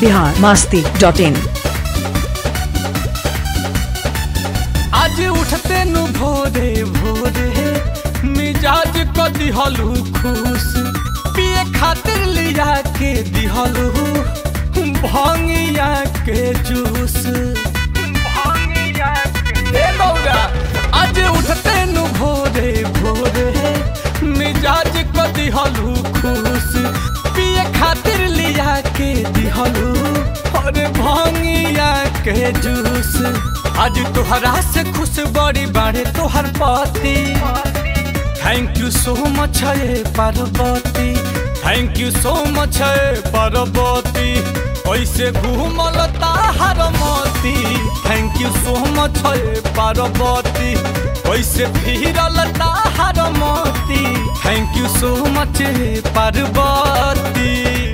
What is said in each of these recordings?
biharmasti.in। आज उठते नु भोरे भोरे मिजाज क दिहलू खुश पिए खातिर लिया के दिहलू भांगिया के जूस। आज उठते नु भोरे भोरे मिजाज क दिहलू खुश पिए खातिर लिया के दिहलू और भांगिया के जूस। आज तोहरा से खुश बड़ी बाड़े तोहर पति। थैंक यू सो मच है Parvati, thank you so much है पार्वती। कैसे घूमल ताहर मोती, थैंक यू सो मच है पार्वती। कैसे फिरल ताहर मोती, थैंक यू सो मच है पार्वती।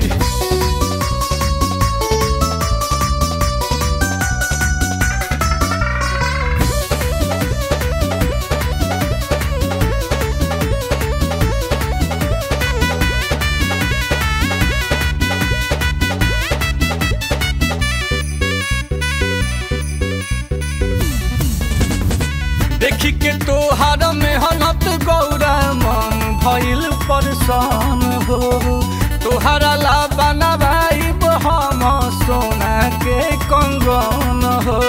देखी के तोहार मेहनत गौरा मन भइल परेशान हो। तोहरा ला बनवाई हम सोना के कंगन हो।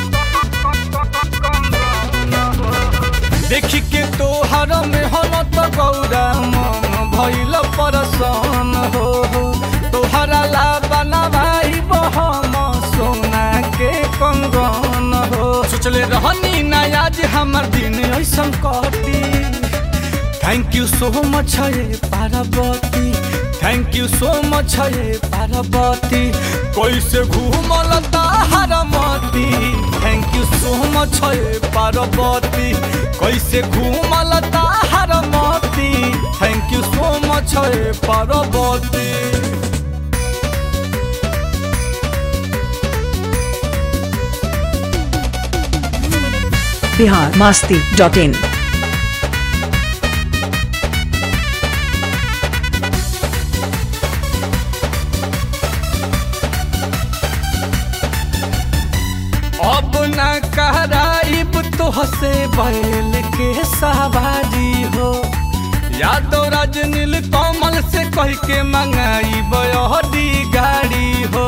देखी के तोहार मेहनत गौरा मन भइल परेशान हो। तोहरा ला बनवाई हम सोना के कंगन हो। सोचले रहनी ना आज हमर दिन ऐसा कटी। थैंक यू सो मच है Parvati, thank you so much है पार्वती। कैसे घूमल ताहर मोती, थैंक यू सो मच है पार्वती। कैसे घूमल ताहर मोती, थैंक यू सो मच है पार्वती। biharmasti.in। अब न कराइब तोहसे बैल के सवारी हो। यादव राज नील कमल से कह के मंगाई बड़ी गाड़ी हो।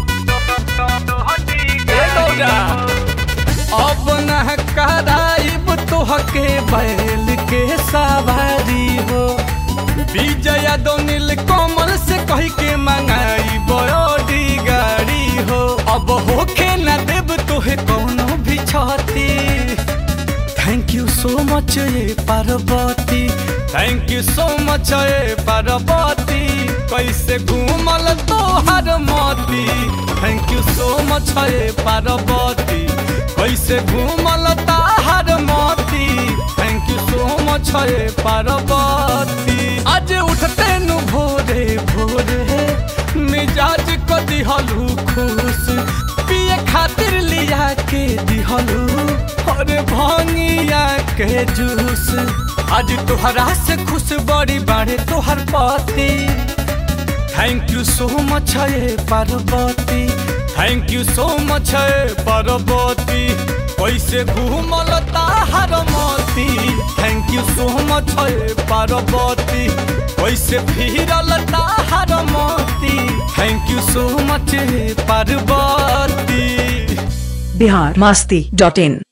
अब न कराइब तोहके बैल के सवारी हो। विजय यादव नील कमल से कह के मंगाई बड़ी गाड़ी हो। अब होके न देव तोहे कौनो भी छाती। थैंक यू सो मच ये Parvati, thank you so much ये पार्वती। कैसे घूमल तोहर मोती, थैंक यू सो मच ये पार्वती। कैसे घूमल ताहर मोती, थैंक यू सो मच ये पार्वती। आज उठते नु भोरे भोरे मिजाज क दिहलू खुश पिए खातिर लिया के दिहलू और भांगिया के जूस। आज तोहरा से खुश बड़ी बाड़े तोहर पति। थैंक यू सो मच है Parvati, thank you so much है पार्वती। कैसे घूमल ताहर मोती, थैंक यू सो मच है पार्वती। कैसे फिरल ताहर मोती, थैंक यू सो मच है पार्वती। biharmasti.in।